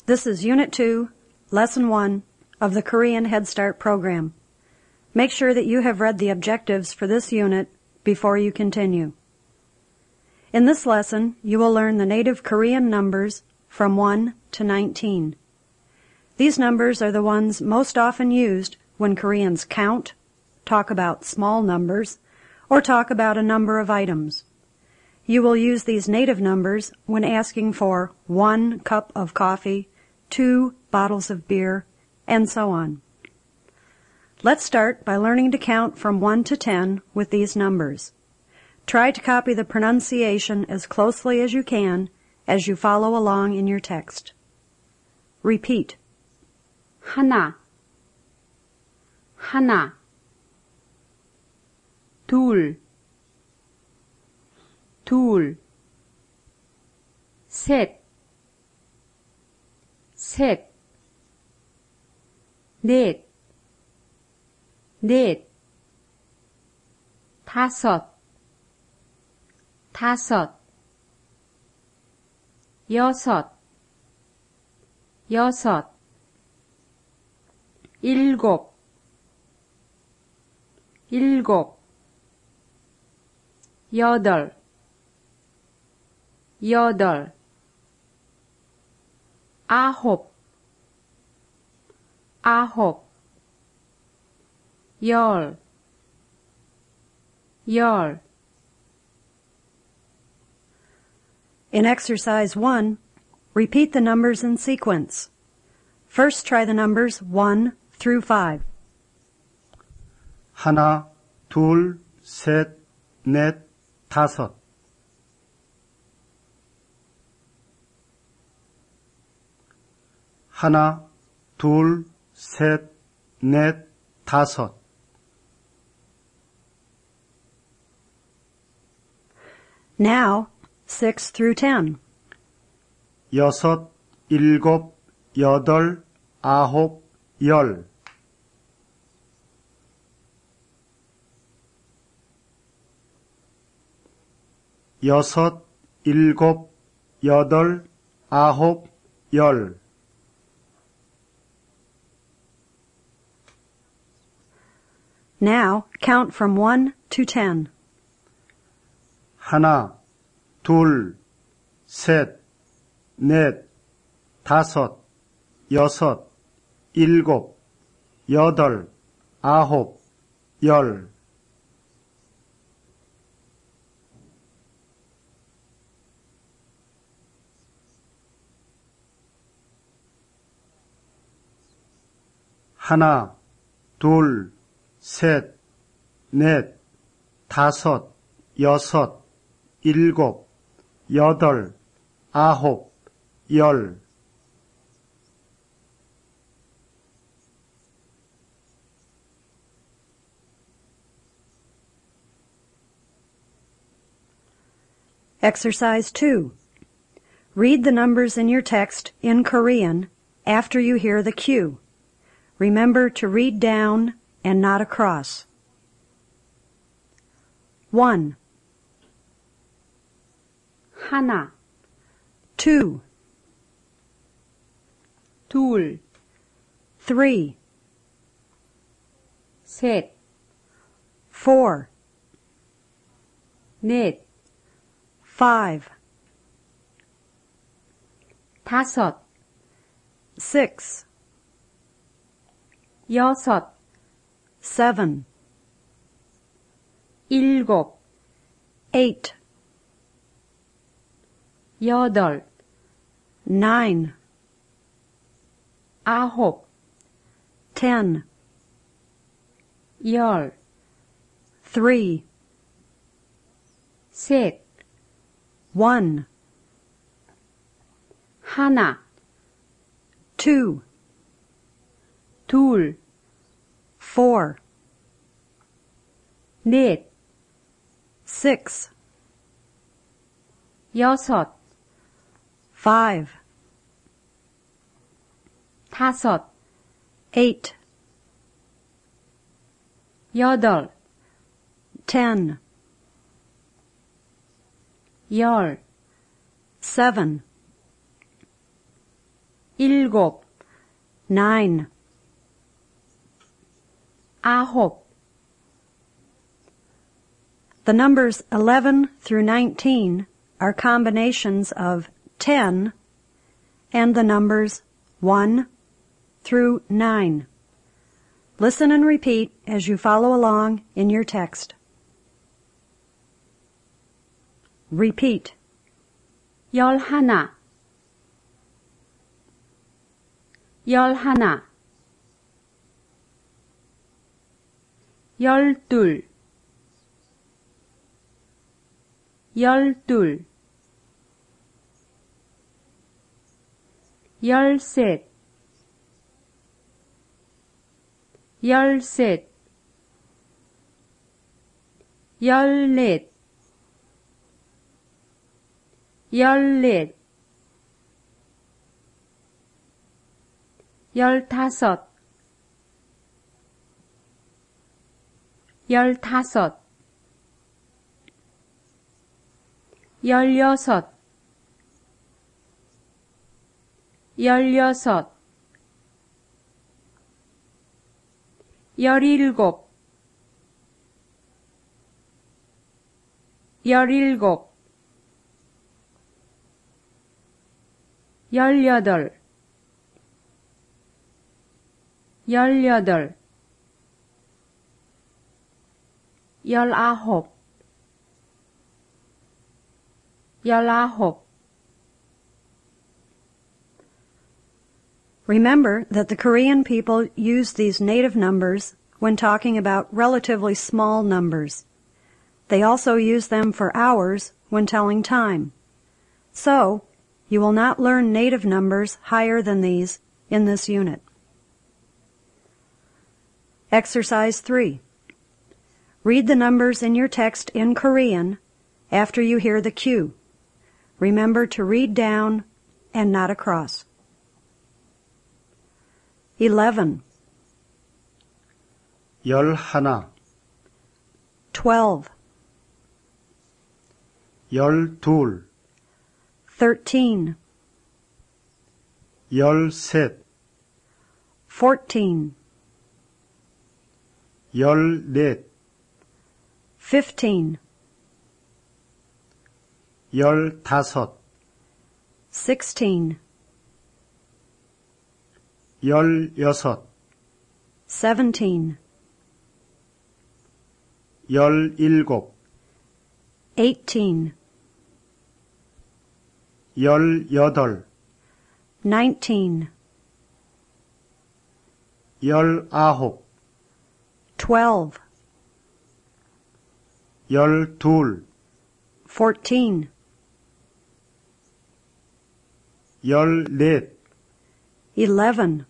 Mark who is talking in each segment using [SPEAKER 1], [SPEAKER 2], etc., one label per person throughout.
[SPEAKER 1] This is Unit 2, Lesson 1 of the Korean Head Start program. Make sure that you have read the objectives for this unit before you continue. In this lesson, you will learn the native Korean numbers from 1 to 19. These numbers are the ones most often used when Koreans count, talk about small numbers, or talk about a number of items. You will use these native numbers when asking for 1 cup of coffee, 2 bottles of beer, and so on. Let's start by learning to count from 1 to 10 with these numbers. Try to copy the pronunciation as closely as you can as you follow along in your text. Repeat.
[SPEAKER 2] 하나, 하나, 둘, 둘, 셋, 셋, 넷, 넷, 다섯, 다섯, 여섯, 여섯, 일곱, 일곱, 여덟, 여덟, 아홉, 아홉, 열, 열.
[SPEAKER 1] In exercise 1, repeat the numbers in sequence. First, try the numbers 1 through 5.
[SPEAKER 3] 하나, 둘, 셋, 넷, 다섯. 하나, 둘, 셋, 넷, 다섯.
[SPEAKER 1] Now, 6 through 10.
[SPEAKER 3] 여섯, 일곱, 여덟, 아홉, 열. 여섯, 일곱, 여덟, 아홉, 열.
[SPEAKER 1] Now, count from 1 to 10.
[SPEAKER 3] 하나, 둘, 셋, 넷, 다섯, 여섯, 일곱, 여덟, 아홉, 열. 하나, 둘, 셋, 넷, 다섯, 여섯, 일곱, 여덟, 아홉, 열.
[SPEAKER 1] Exercise 2. Read the numbers in your text in Korean after you hear the cue. Remember to read down and not across. 1,
[SPEAKER 2] 하나,
[SPEAKER 1] 2,
[SPEAKER 2] 둘,
[SPEAKER 1] 3,
[SPEAKER 2] 셋,
[SPEAKER 1] 4,
[SPEAKER 2] 넷,
[SPEAKER 1] 5,
[SPEAKER 2] 다섯,
[SPEAKER 1] 6,
[SPEAKER 2] 여섯,
[SPEAKER 1] 7,
[SPEAKER 2] 일곱,
[SPEAKER 1] 8,
[SPEAKER 2] 여덟,
[SPEAKER 1] 9,
[SPEAKER 2] 아홉,
[SPEAKER 1] 10,
[SPEAKER 2] 열,
[SPEAKER 1] 3,
[SPEAKER 2] 셋,
[SPEAKER 1] 1,
[SPEAKER 2] 하나,
[SPEAKER 1] 2,
[SPEAKER 2] 둘,
[SPEAKER 1] 4,
[SPEAKER 2] 넷,
[SPEAKER 1] 6,
[SPEAKER 2] 여섯,
[SPEAKER 1] 5,
[SPEAKER 2] 다섯,
[SPEAKER 1] 8,
[SPEAKER 2] 여덟,
[SPEAKER 1] 10,
[SPEAKER 2] 열,
[SPEAKER 1] 7,
[SPEAKER 2] 일곱,
[SPEAKER 1] 9,
[SPEAKER 2] 아홉,
[SPEAKER 1] The numbers 11 through 19 are combinations of 10 and the numbers 1 through 9. Listen and repeat as you follow along in your text. Repeat.
[SPEAKER 2] 열하나, 열하나, 열둘, 열둘, 열셋, 열셋, 열넷, 열넷, 열다섯, 열다섯, 열여섯, 열여섯, 열일곱, 열일곱, 열여덟, 열여덟, 열아홉, 열아홉.
[SPEAKER 1] Remember that the Korean people use these native numbers when talking about relatively small numbers. They also use them for hours when telling time. So, you will not learn native numbers higher than these in this unit. Exercise 3. Read the numbers in your text in Korean after you hear the cue. Remember to read down and not across. 11,
[SPEAKER 3] 열하나,
[SPEAKER 1] 12,
[SPEAKER 3] 열둘,
[SPEAKER 1] 13,
[SPEAKER 3] 열셋,
[SPEAKER 1] 14,
[SPEAKER 3] 열넷,
[SPEAKER 1] 15,
[SPEAKER 3] 열다섯,
[SPEAKER 1] 16,
[SPEAKER 3] 열여섯,
[SPEAKER 1] 17,
[SPEAKER 3] 열일곱,
[SPEAKER 1] 18,
[SPEAKER 3] 열여덟,
[SPEAKER 1] 19,
[SPEAKER 3] 열아홉,
[SPEAKER 1] 12,
[SPEAKER 3] 열둘,
[SPEAKER 1] 14,
[SPEAKER 3] 열넷,
[SPEAKER 1] 11,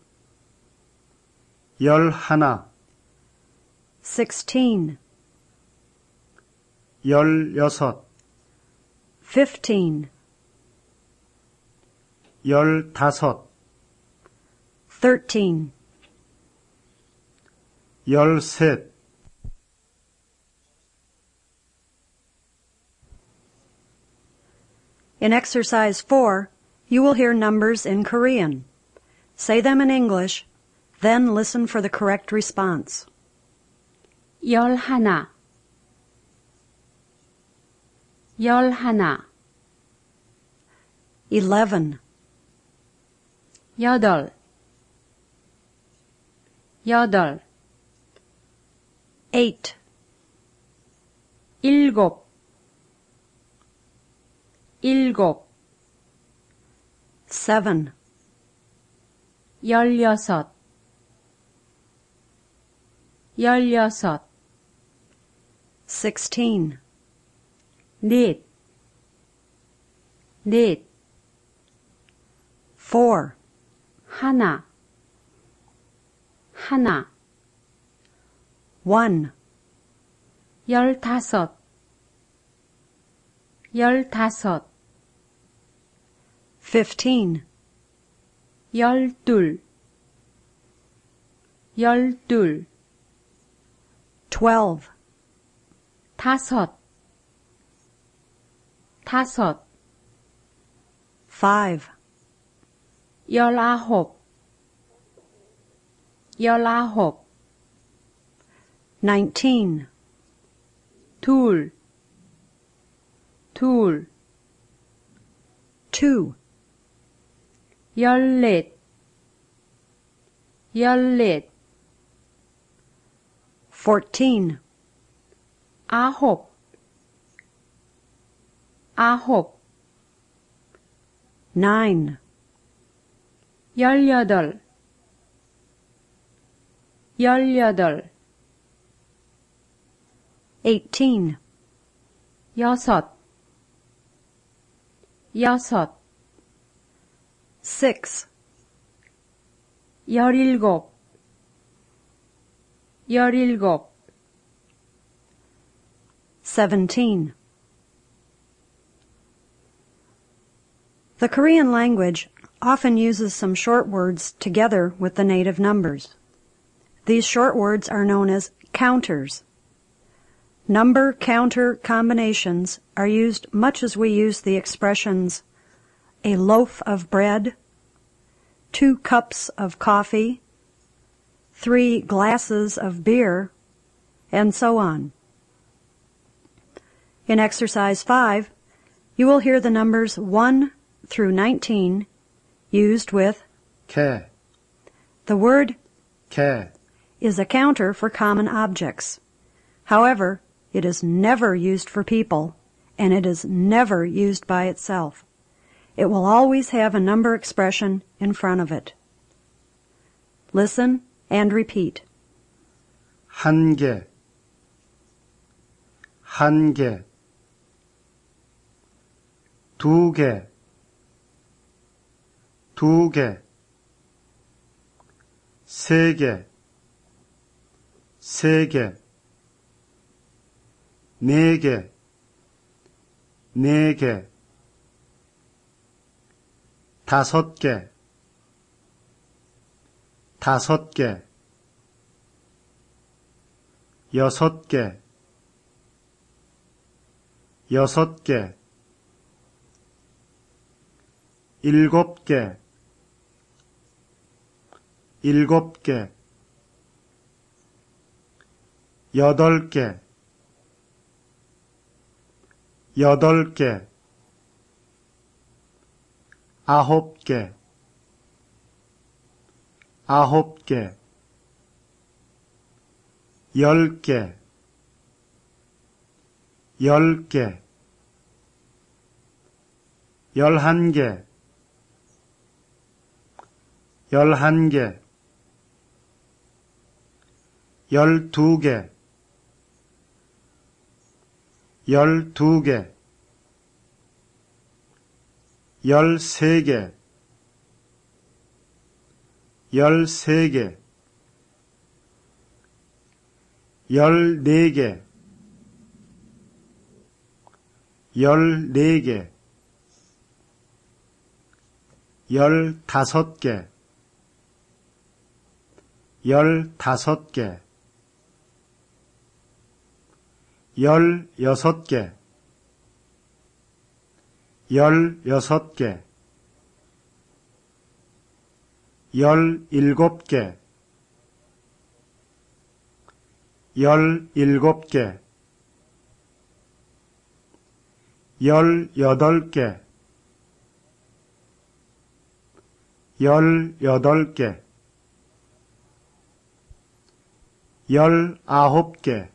[SPEAKER 3] 열하나,
[SPEAKER 1] 16,
[SPEAKER 3] 열여섯,
[SPEAKER 1] 15,
[SPEAKER 3] 열다섯,
[SPEAKER 1] 13,
[SPEAKER 3] 열셋.
[SPEAKER 1] In exercise 4, you will hear numbers in Korean. Say them in English, then listen for the correct response.
[SPEAKER 2] 열하나, 열하나,
[SPEAKER 1] 11,
[SPEAKER 2] 여덟, 여덟,
[SPEAKER 1] 8,
[SPEAKER 2] 일곱, 일곱,
[SPEAKER 1] 7,
[SPEAKER 2] 열여섯, 열여섯,
[SPEAKER 1] 16,
[SPEAKER 2] 넷, 넷,
[SPEAKER 1] 4,
[SPEAKER 2] 하나, 하나,
[SPEAKER 1] 1,
[SPEAKER 2] 열다섯, 열다섯,
[SPEAKER 1] 15,
[SPEAKER 2] 열둘, 열둘,
[SPEAKER 1] 12,
[SPEAKER 2] 다섯, 다섯,
[SPEAKER 1] 5,
[SPEAKER 2] 열아홉, 열아홉.
[SPEAKER 1] 19.
[SPEAKER 2] 둘, 둘.
[SPEAKER 1] 2.
[SPEAKER 2] 열넷, 열넷.
[SPEAKER 1] 14.
[SPEAKER 2] 아홉, 아홉.
[SPEAKER 1] 9.
[SPEAKER 2] 열여덟, 열여덟.
[SPEAKER 1] 18.
[SPEAKER 2] 여섯, 여섯.
[SPEAKER 1] 6.
[SPEAKER 2] 열일곱, 열일곱.
[SPEAKER 1] 17. The Korean language often uses some short words together with the native numbers. These short words are known as counters. Number-counter combinations are used much as we use the expressions a loaf of bread, 2 cups of coffee, 3 glasses of beer, and so on. In exercise 5, you will hear the numbers 1 through 19 used with
[SPEAKER 3] 개,
[SPEAKER 1] the word
[SPEAKER 3] 개,
[SPEAKER 1] is a counter for common objects. However, it is never used for people, and it is never used by itself. It will always have a number expression in front of it. Listen and repeat.
[SPEAKER 3] 한 개, 한 개, 두 개, 두 개, 세 개, 세 개, 네 개, 네 개, 다섯 개, 다섯 개, 여섯 개, 여섯 개, 일곱 개, 일곱 개, 여덟 개, 여덟 개, 아홉 개, 아홉 개, 열 개, 열 개, 열한 개, 열한 개, 열두 개, 열두 개, 열세 개, 열세 개, 열네 개, 열네 개, 열다섯 개, 열다섯 개, 열여섯 개, 열여섯 개, 열일곱 개, 열일곱 개, 열여덟 개, 열여덟 개, 열아홉 개,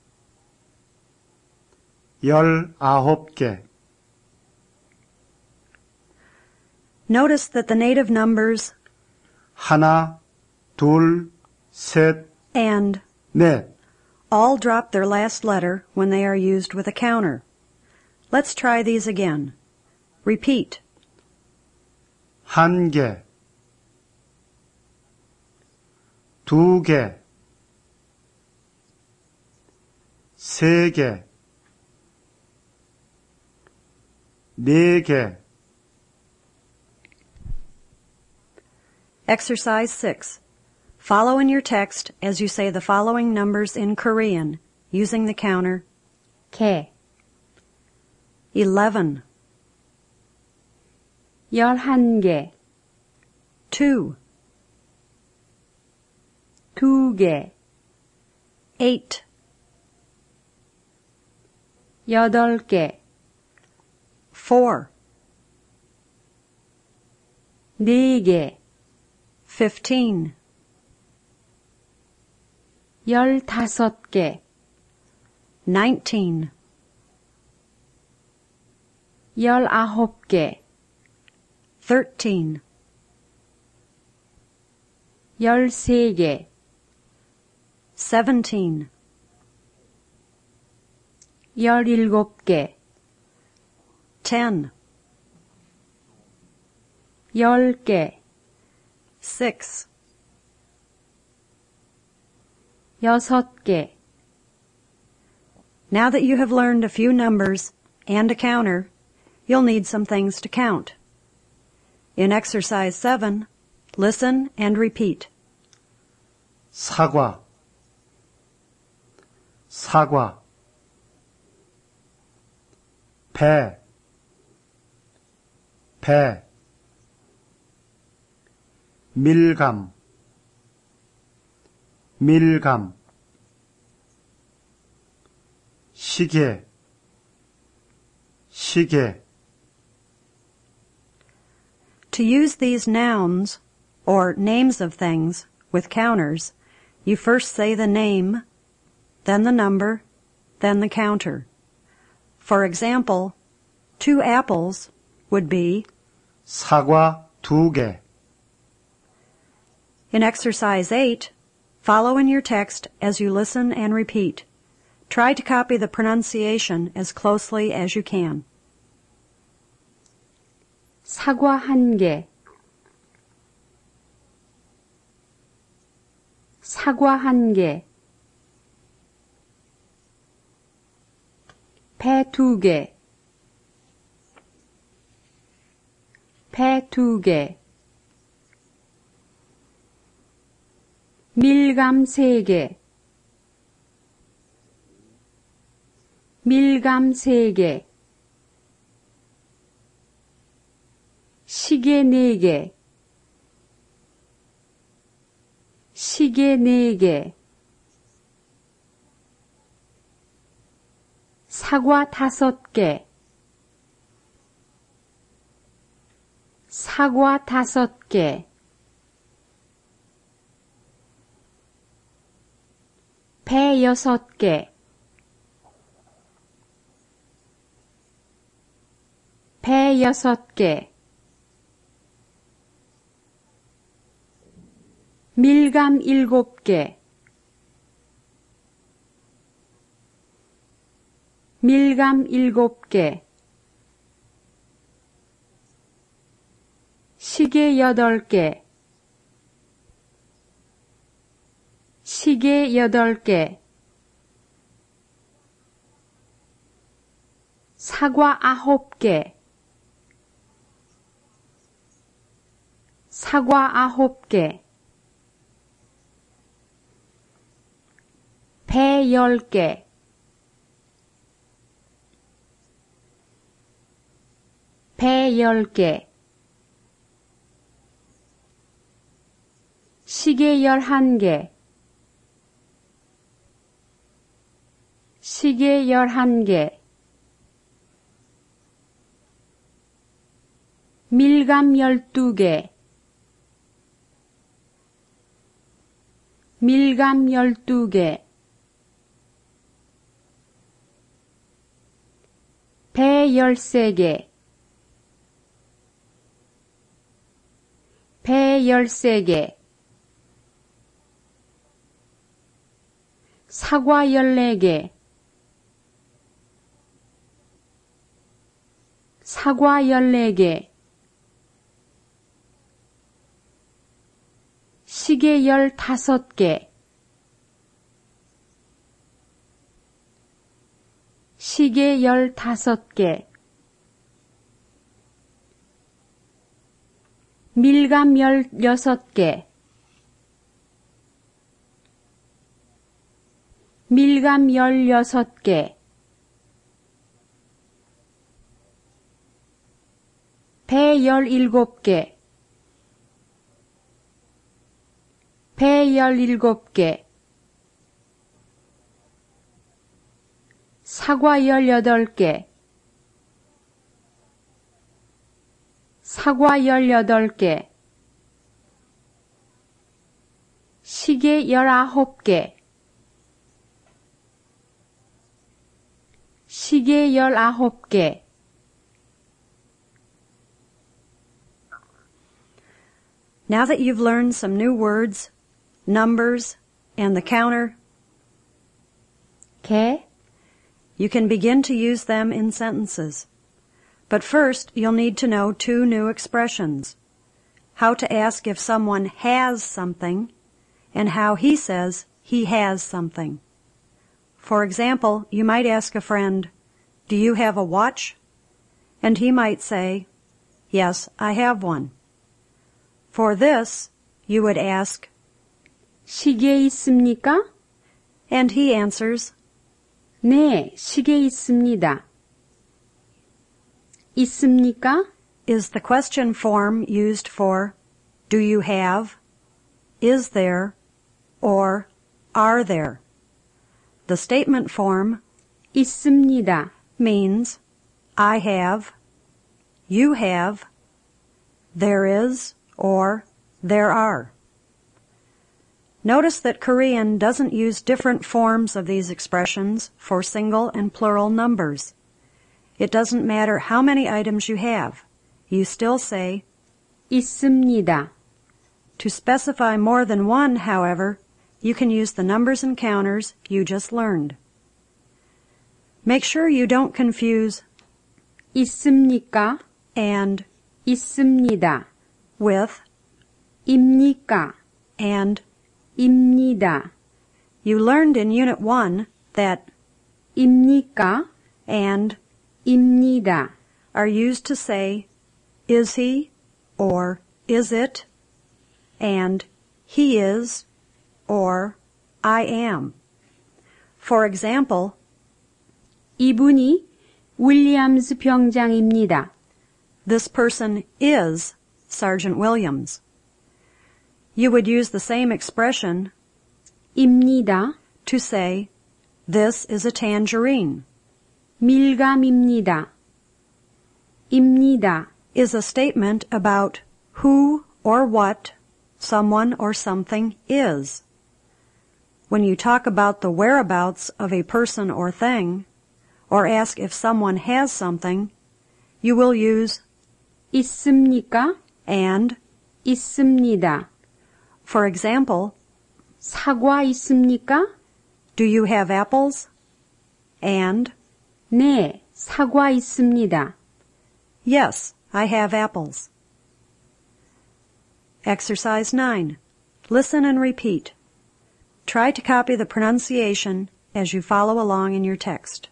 [SPEAKER 3] 열아홉 개.
[SPEAKER 1] Notice that the native numbers
[SPEAKER 3] 하나, 둘, 셋,
[SPEAKER 1] and
[SPEAKER 3] 넷.
[SPEAKER 1] all drop their last letter when they are used with a counter. Let's try these again. Repeat.
[SPEAKER 3] 한 개, 두 개, 세 개, 네 개.
[SPEAKER 1] Exercise 6. Follow in your text as you say the following numbers in Korean using the counter
[SPEAKER 2] 개,
[SPEAKER 1] 11,
[SPEAKER 2] 11개,
[SPEAKER 1] 2,
[SPEAKER 2] 2개,
[SPEAKER 1] 8,
[SPEAKER 2] 8개,
[SPEAKER 1] 4,
[SPEAKER 2] 4개,
[SPEAKER 1] 15,
[SPEAKER 2] 15개,
[SPEAKER 1] 19,
[SPEAKER 2] 19개,
[SPEAKER 1] 13,
[SPEAKER 2] 13개,
[SPEAKER 1] 17,
[SPEAKER 2] 17개,
[SPEAKER 1] 10,
[SPEAKER 2] 10개,
[SPEAKER 1] 6,
[SPEAKER 2] 6개.
[SPEAKER 1] Now that you have learned a few numbers and a counter, you'll need some things to count. In exercise 7, listen and repeat.
[SPEAKER 3] 사과, 사과. 배, 배. 밀감, 밀감. 시계, 시계.
[SPEAKER 1] To use these nouns, or names of things, with counters, you first say the name, then the number, then the counter. For example, 2 apples would be
[SPEAKER 3] 사과 2개.
[SPEAKER 1] in exercise 8, follow in your text as you listen and repeat. Try to copy the pronunciation as closely as you can.
[SPEAKER 2] 사과 1개, 사과 1개, 배 2개, 배 2개, 밀감 3개, 밀감 3개, 시계 4개, 시계 4개, 사과 5개, 사과 5개, 배 6개, 배 6개, 밀감 7개, 밀감 7개, 시계 8개, 시계 8개, 사과 9개, 사과 9개, 배 10개, 배 10개, 시계 11개, 시계 11개, 밀감 12개, 밀감 12개, 배 13개, 배 13개, 사과 14개, 사과 14개, 시계 15개, 시계 15개, 밀감 16개, 밀감 16개, 배 17개, 배 17개, 사과 18개, 사과 18개, 시계 19개, 시계 19개.
[SPEAKER 1] Now that you've learned some new words, numbers, and the counter,
[SPEAKER 2] 개,
[SPEAKER 1] you can begin to use them in sentences. But first, you'll need to know two new expressions. How to ask if someone has something, and how he says he has something. For example, you might ask a friend, "Do you have a watch?" And he might say, "Yes, I have one." For this, you would ask,
[SPEAKER 2] 시계 있습니까?
[SPEAKER 1] and he answers,
[SPEAKER 2] 네, 시계 있습니다. 있습니까?
[SPEAKER 1] is the question form used for do you have, is there, or are there. The statement form
[SPEAKER 2] 있습니다.
[SPEAKER 1] means I have, you have, there is, or there are. Notice that Korean doesn't use different forms of these expressions for single and plural numbers. It doesn't matter how many items you have. You still say
[SPEAKER 2] 있습니다.
[SPEAKER 1] To specify more than one, however, you can use the numbers and counters you just learned. Make sure you don't confuse
[SPEAKER 2] 있습니까?
[SPEAKER 1] and
[SPEAKER 2] 있습니다.
[SPEAKER 1] with
[SPEAKER 2] 입니까?
[SPEAKER 1] and.
[SPEAKER 2] 입니다.
[SPEAKER 1] You learned in Unit 1 that
[SPEAKER 2] 입니까?
[SPEAKER 1] and
[SPEAKER 2] 입니다.
[SPEAKER 1] are used to say, is he, or is it, and he is, or I am. For example,
[SPEAKER 2] 이분이 윌리엄스 병장입니다.
[SPEAKER 1] this person is Sergeant Williams. You would use the same expression
[SPEAKER 2] 입니다.
[SPEAKER 1] to say, this is a tangerine,
[SPEAKER 2] 밀감입니다. 입니다.
[SPEAKER 1] is a statement about who or what someone or something is. When you talk about the whereabouts of a person or thing, or ask if someone has something, you will use
[SPEAKER 2] 있습니까?
[SPEAKER 1] and.
[SPEAKER 2] 있습니다.
[SPEAKER 1] For example,
[SPEAKER 2] 사과 있습니까?
[SPEAKER 1] do you have apples? And,
[SPEAKER 2] 네, 사과 있습니다.
[SPEAKER 1] yes, I have apples. Exercise 9. Listen and repeat. Try to copy the pronunciation as you follow along in your text.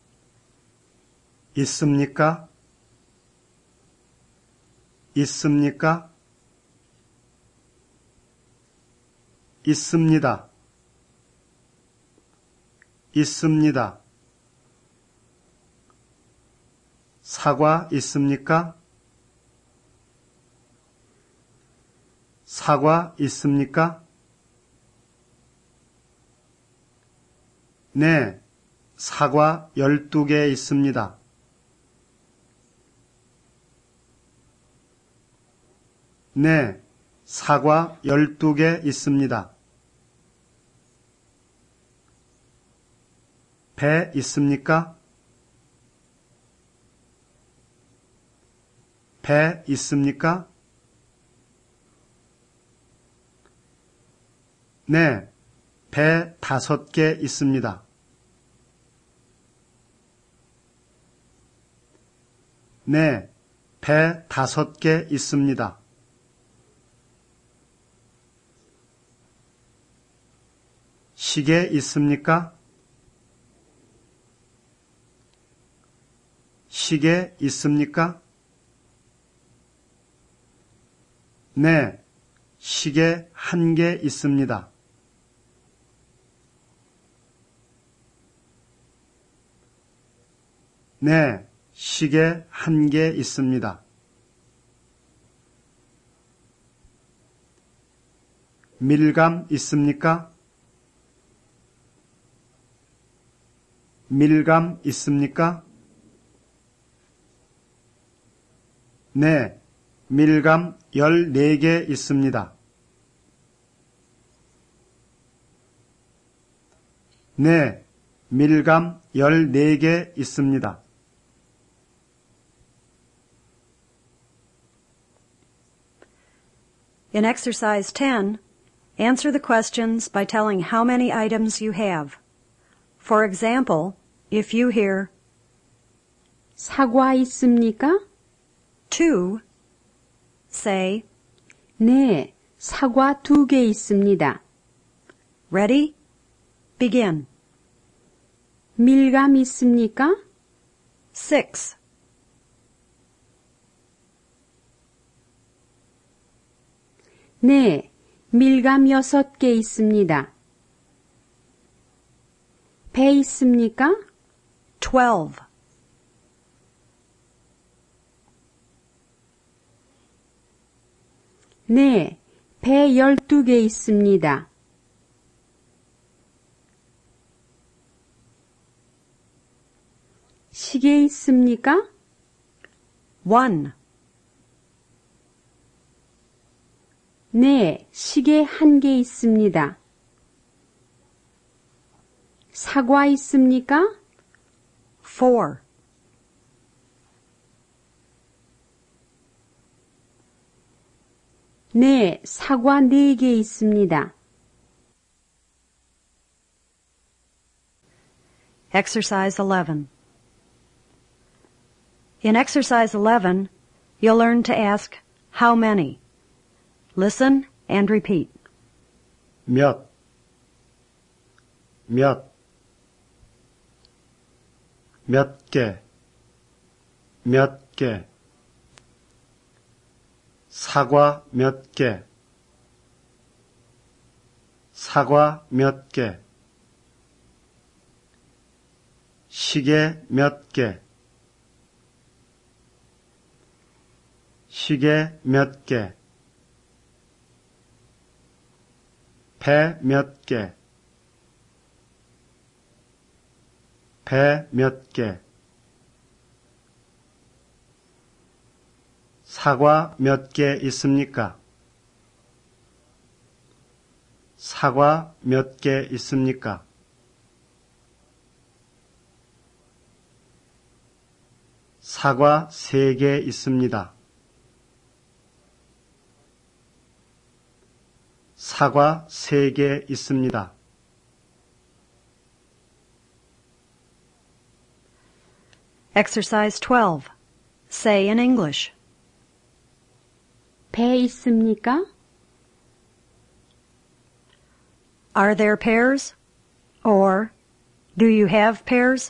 [SPEAKER 3] 있습니까? 있습니까? 있습니다. 있습니다. 사과 있습니까? 사과 있습니까? 네, 사과 12개 있습니다. 네, 사과 12개 있습니다. 배 있습니까? 배 있습니까? 네, 배 5개 있습니다. 네, 배 5개 있습니다. 시계 있습니까? 시계 있습니까? 네, 시계 1개 있습니다. 네, 시계 1개 있습니다. 밀감 있습니까? 밀감 있습니까? 네, 밀감 14개 있습니다. 네, 밀감 14개 있습니다.
[SPEAKER 1] In exercise 10, answer the questions by telling how many items you have. For example, if you hear
[SPEAKER 2] 사과 있습니까?
[SPEAKER 1] 2, say,
[SPEAKER 2] 네, 사과 2개 있습니다.
[SPEAKER 1] ready? Begin.
[SPEAKER 2] 밀감 있습니까?
[SPEAKER 1] 6,
[SPEAKER 2] 네, 밀감 6개 있습니다. 배 있습니까?
[SPEAKER 1] 12,
[SPEAKER 2] 네, 배 12개 있습니다. 시계 있습니까?
[SPEAKER 1] 1,
[SPEAKER 2] 네, 시계 1개 있습니다. 사과 있습니까?
[SPEAKER 1] 4,
[SPEAKER 2] 네, 사과 4개 있습니다.
[SPEAKER 1] Exercise 11. In exercise 11, you'll learn to ask how many. Listen and repeat.
[SPEAKER 3] 몇, 몇 개, 사과 몇 개, 시계 몇 개, 배 몇 개, 사과 몇 개 있습니까? 사과 몇 개 있습니까? 사과 3개 있습니다. 사과 3개 있습니다.
[SPEAKER 1] Exercise 12. Say in English.
[SPEAKER 2] 배 있습니까?
[SPEAKER 1] Are there pears? Or, do you have pears?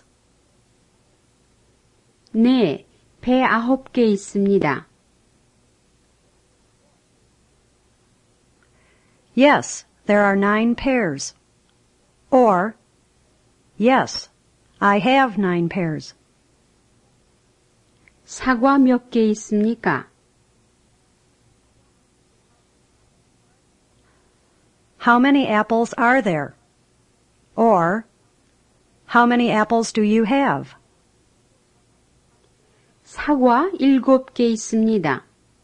[SPEAKER 2] 네, 배 9개 있습니다.
[SPEAKER 1] Yes, there are 9 pears. Or, yes, I have 9 pears.
[SPEAKER 2] 사과 몇 개 있습니까?
[SPEAKER 1] How many apples are there? Or, how many apples do you have?
[SPEAKER 2] 사과 7개 있습니다.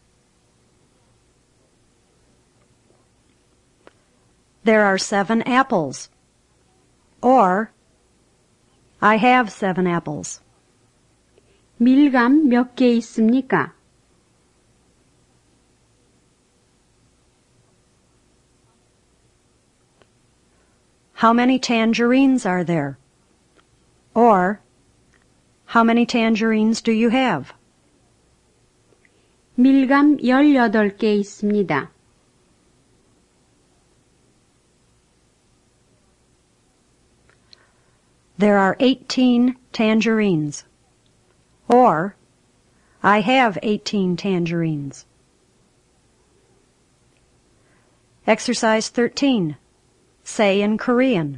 [SPEAKER 1] There are 7 apples. Or, I have 7 apples.
[SPEAKER 2] 밀감 몇 개 있습니까?
[SPEAKER 1] How many tangerines are there? Or, how many tangerines do you have?
[SPEAKER 2] 밀감 18개 있습니다.
[SPEAKER 1] There are 18 tangerines. Or, I have 18 tangerines. Exercise 13. Say in Korean.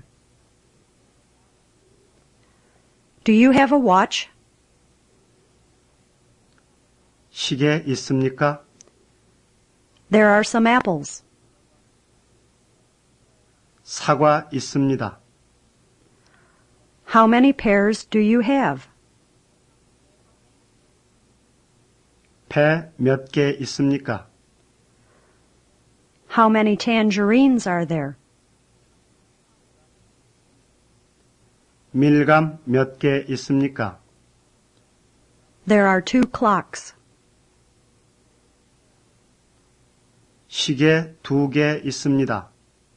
[SPEAKER 1] Do you have a watch?
[SPEAKER 3] 시계 있습니까?
[SPEAKER 1] There are some apples.
[SPEAKER 3] 사과 있습니다.
[SPEAKER 1] How many pears do you have?
[SPEAKER 3] 배 몇 개 있습니까?
[SPEAKER 1] How many tangerines are there?
[SPEAKER 3] 밀감 몇 개 있습니까?
[SPEAKER 1] There are 2 clocks.
[SPEAKER 3] 시계 2개 있습니다.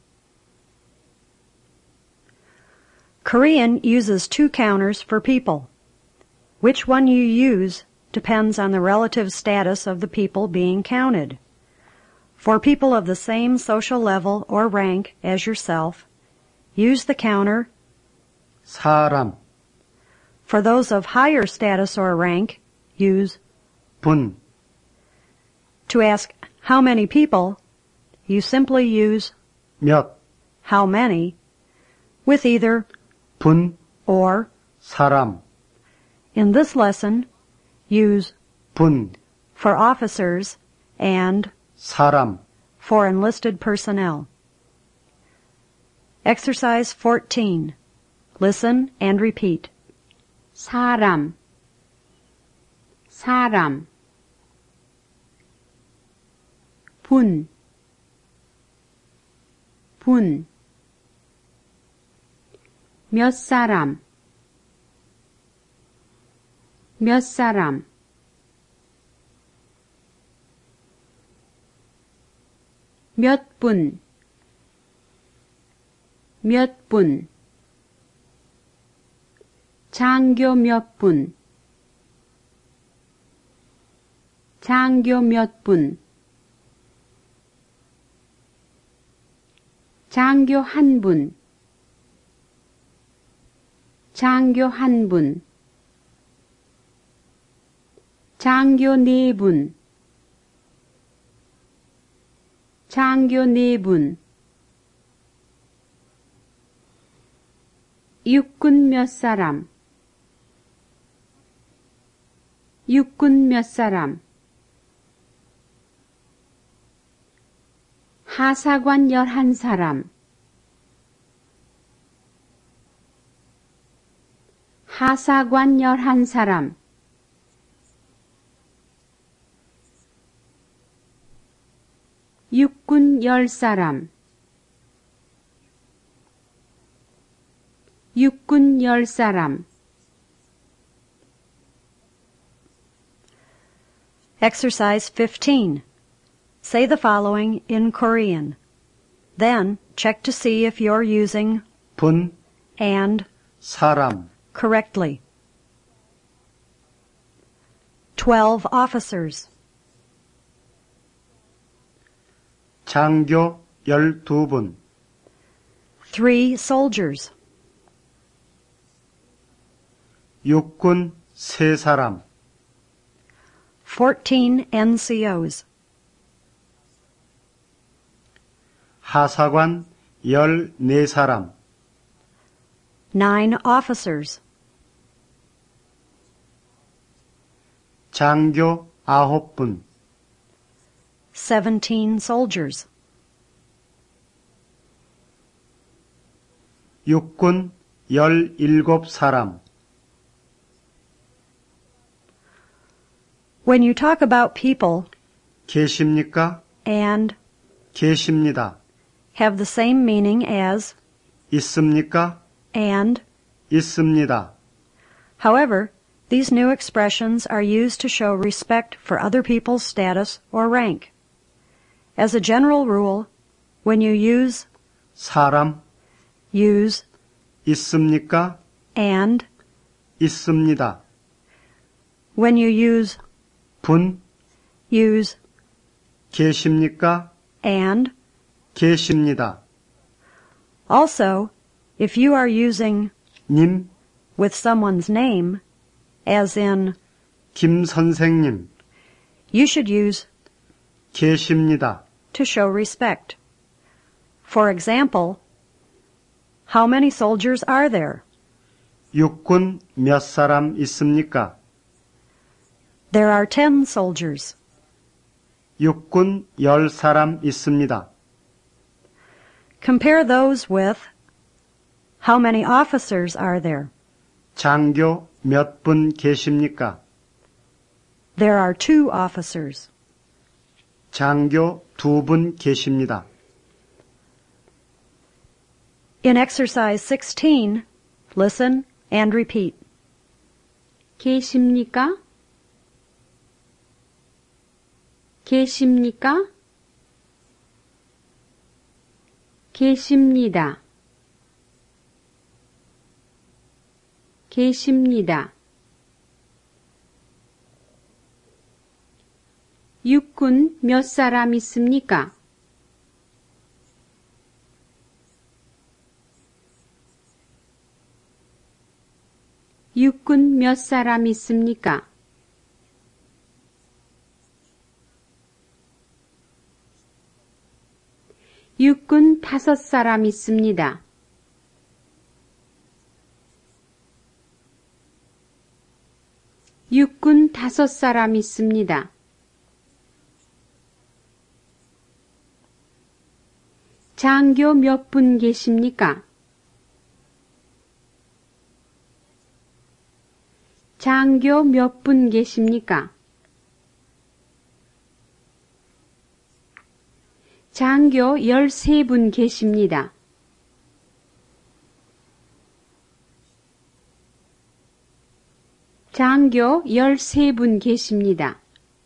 [SPEAKER 1] Korean uses 2 counters for people. Which one you use depends on the relative status of the people being counted. For people of the same social level or rank as yourself, use the counter.
[SPEAKER 3] 사람,
[SPEAKER 1] For those of higher status or rank, use.
[SPEAKER 3] 분,
[SPEAKER 1] To ask how many people, you simply use
[SPEAKER 3] 몇,
[SPEAKER 1] how many with either
[SPEAKER 3] 분,
[SPEAKER 1] or.
[SPEAKER 3] 사람,
[SPEAKER 1] In this lesson, use
[SPEAKER 3] 분,
[SPEAKER 1] for officers and
[SPEAKER 3] 사람.
[SPEAKER 1] for enlisted personnel. Exercise 14. Listen and repeat.
[SPEAKER 2] 사람, 사람. 분, 분. 몇 사람, 몇 사람. 몇 분, 몇 분. 장교 몇 분, 장교 몇 분. 장교 한 분, 장교 한 분. 장교 네 분, 장교 네 분. 육군 몇 사람, 육군 몇 사람. 하사관 11사람, 하사관 11사람. 육군 10사람, 육군 10사람.
[SPEAKER 1] Exercise 15. Say the following in Korean. Then check to see if you're using
[SPEAKER 3] 분,
[SPEAKER 1] and
[SPEAKER 3] 사람.
[SPEAKER 1] correctly. 12 officers,
[SPEAKER 3] 장교 12분,
[SPEAKER 1] 3 soldiers,
[SPEAKER 3] 육군 3사람,
[SPEAKER 1] 14 NCOs,
[SPEAKER 3] 하사관 14사람,
[SPEAKER 1] 9 officers,
[SPEAKER 3] 장교 9분,
[SPEAKER 1] 17 soldiers,
[SPEAKER 3] 육군 17사람.
[SPEAKER 1] When you talk about people
[SPEAKER 3] 계십니까?
[SPEAKER 1] and
[SPEAKER 3] 계십니다.
[SPEAKER 1] have the same meaning as
[SPEAKER 3] 있습니까?
[SPEAKER 1] and,
[SPEAKER 3] 있습니다.
[SPEAKER 1] however, these new expressions are used to show respect for other people's status or rank. As a general rule, when you use
[SPEAKER 3] 사람, 있습니까?
[SPEAKER 1] and,
[SPEAKER 3] 있습니다.
[SPEAKER 1] when you use
[SPEAKER 3] 분, 계십니까?
[SPEAKER 1] and.
[SPEAKER 3] 계십니다.
[SPEAKER 1] Also, if you are using
[SPEAKER 3] 님,
[SPEAKER 1] with someone's name, as in,
[SPEAKER 3] 김 선생님,
[SPEAKER 1] you should use
[SPEAKER 3] 계십니다.
[SPEAKER 1] to show respect. For example, how many soldiers are there?
[SPEAKER 3] 육군 몇 사람 있습니까?
[SPEAKER 1] There are 10 soldiers.
[SPEAKER 3] 육군 10사람 있습니다.
[SPEAKER 1] Compare those with how many officers are there?
[SPEAKER 3] 장교 몇 분 계십니까?
[SPEAKER 1] There are 2 officers.
[SPEAKER 3] 장교 2분 계십니다.
[SPEAKER 1] In exercise 16, listen and repeat.
[SPEAKER 2] 계십니까? 계십니까? 계십니다. 계십니다. 육군 몇 사람 있습니까? 육군 몇 사람 있습니까? 육군 5사람 있습니다. 육군 5사람 있습니다. 장교 몇 분 계십니까? 장교 몇 분 계십니까? 장교 13분 계십니다. 장교 13분 계십니다.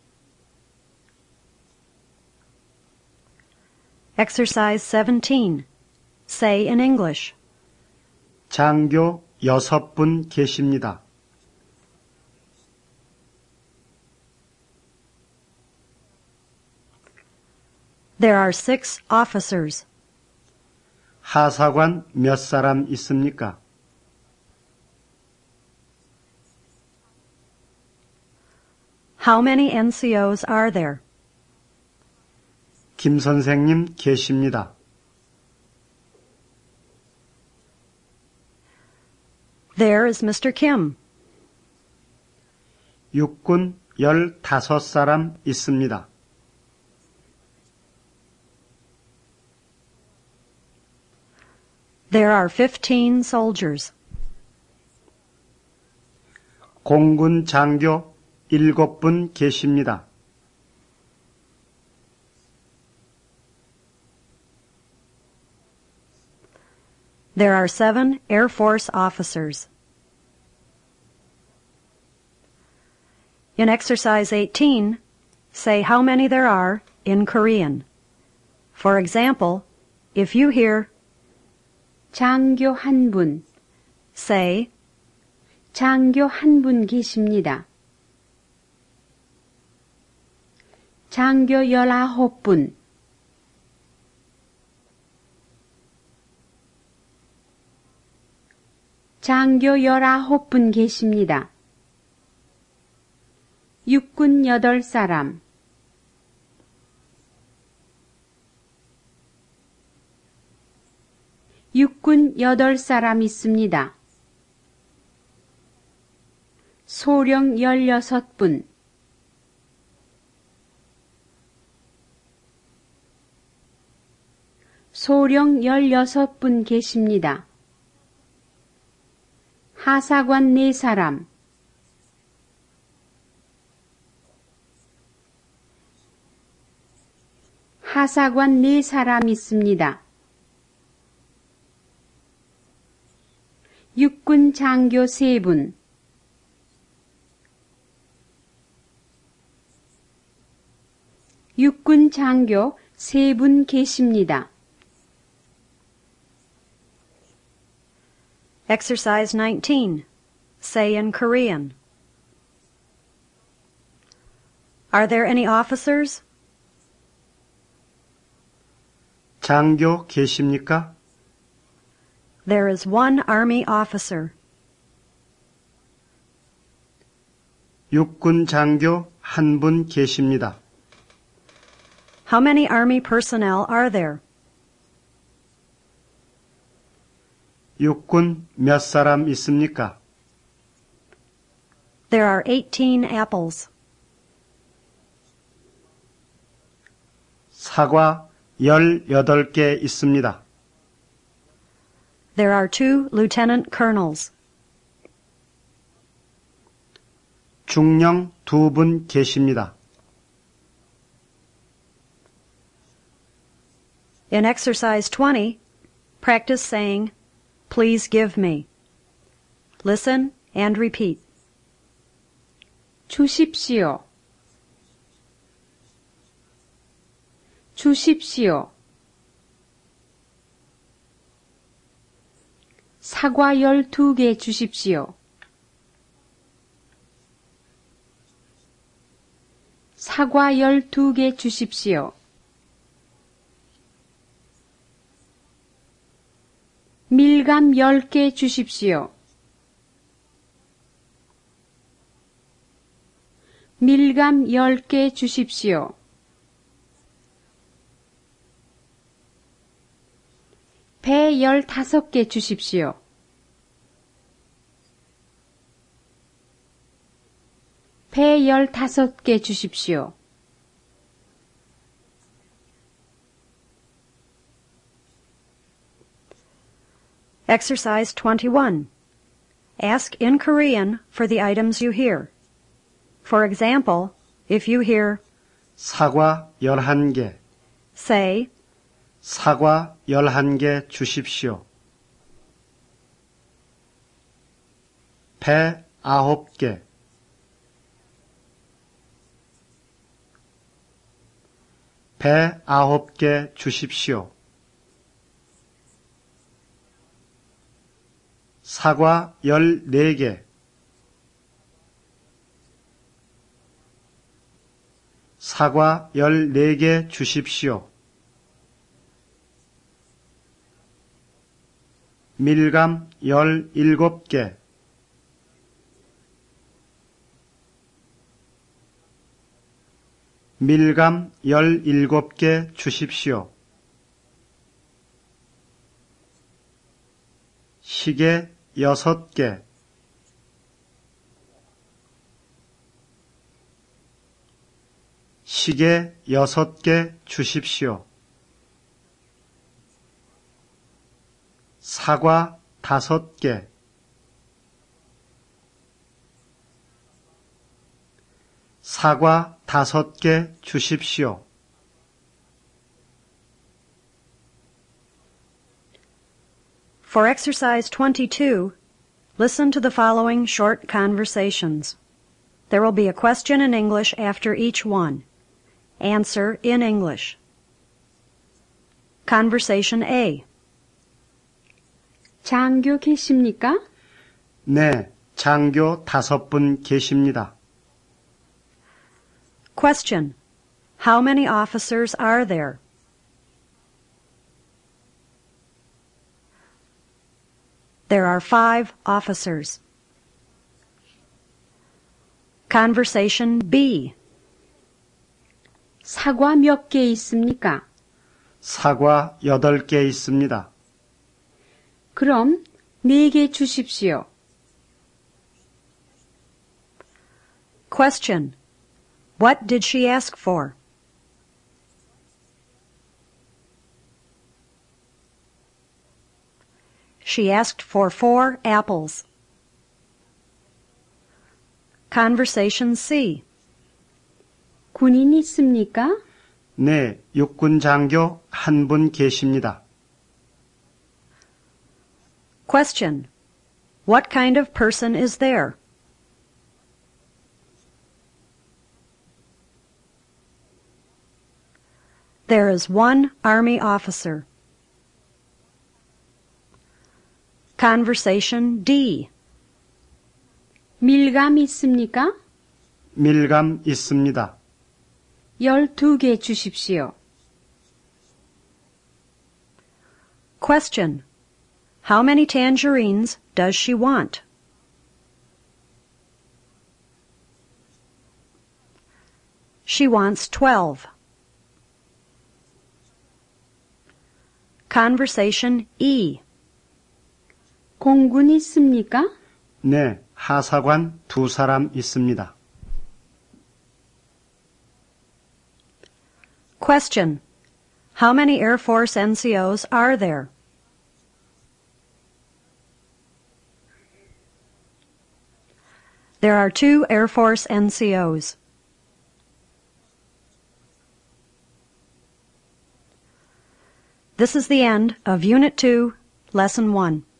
[SPEAKER 1] Exercise 17. Say in English.
[SPEAKER 3] 장교 6분 계십니다.
[SPEAKER 1] There are 6 officers.
[SPEAKER 3] 하사관 몇 사람 있습니까?
[SPEAKER 1] How many NCOs are there?
[SPEAKER 3] 김 선생님 계십니다.
[SPEAKER 1] There is Mr. Kim.
[SPEAKER 3] 육군 15사람 있습니다.
[SPEAKER 1] There are 15 soldiers.
[SPEAKER 3] 공군 장교 7분 계십니다.
[SPEAKER 1] There are 7 Air Force officers. In exercise 18, say how many there are in Korean. For example, if you hear
[SPEAKER 2] 장교 1분,
[SPEAKER 1] say
[SPEAKER 2] 장교 1분 계십니다. 장교 19분, 장교 19분 계십니다. 육군 8사람, 육군 8사람 있습니다. 소령 16분, 소령 16분 계십니다. 하사관 4사람, 하사관 4사람 있습니다. 육군 장교 3분, 육군 장교 3분 계십니다.
[SPEAKER 1] exercise 19. Say in Korean. Are there any officers?
[SPEAKER 3] 장교 계십니까?
[SPEAKER 1] There is 1 Army officer.
[SPEAKER 3] 육군 장교 1분 계십니다.
[SPEAKER 1] How many Army personnel are there?
[SPEAKER 3] 육군 몇 사람 있습니까?
[SPEAKER 1] There are 18 apples.
[SPEAKER 3] 사과 18개 있습니다.
[SPEAKER 1] There are 2 lieutenant colonels.
[SPEAKER 3] 중령 2분 계십니다.
[SPEAKER 1] In exercise 20, practice saying, "Please give me." Listen and repeat.
[SPEAKER 2] 주십시오. 주십시오. 사과 12개 주십시오. 사과 12개 주십시오. 밀감 10개 주십시오. 밀감 10개 주십시오. 배 15개 주십시오. 배 15개 주십시오.
[SPEAKER 1] Exercise 21. Ask in Korean for the items you hear. For example, if you hear
[SPEAKER 3] 사과 11개,
[SPEAKER 1] say,
[SPEAKER 3] 사과 11개 주십시오. 배 9개, 배 9개 주십시오. 사과 14개, 사과 14개 주십시오. 밀감 17개, 밀감 17개 주십시오. 시계 6개, 시계 6개 주십시오. 사과 5개, 사과 5개 주십시오.
[SPEAKER 1] For exercise 22, listen to the following short conversations. There will be a question in English after each one. Answer in English. Conversation A.
[SPEAKER 2] 장교 계십니까?
[SPEAKER 3] 네, 장교 5분 계십니다.
[SPEAKER 1] Question. How many officers are there? There are 5 officers. Conversation B.
[SPEAKER 2] 사과 몇 개 있습니까?
[SPEAKER 3] 사과 8개 있습니다.
[SPEAKER 2] 그럼 4개 주십시오.
[SPEAKER 1] Question. What did she ask for? She asked for 4 apples. Conversation C.
[SPEAKER 2] 군인 있습니까?
[SPEAKER 3] 네, 육군 장교 1분 계십니다.
[SPEAKER 1] Question. What kind of person is there? There is 1 Army officer. Conversation D.
[SPEAKER 2] 밀감 있습니까?
[SPEAKER 3] 밀감 있습니다.
[SPEAKER 2] 12개 주십시오.
[SPEAKER 1] Question. How many tangerines does she want? She wants 12. Conversation E.
[SPEAKER 2] 공군 있습니까?
[SPEAKER 3] 네, 하사관 2사람 있습니다.
[SPEAKER 1] Question. How many Air Force NCOs are there? There are 2 Air Force NCOs. This is the end of Unit 2, Lesson 1.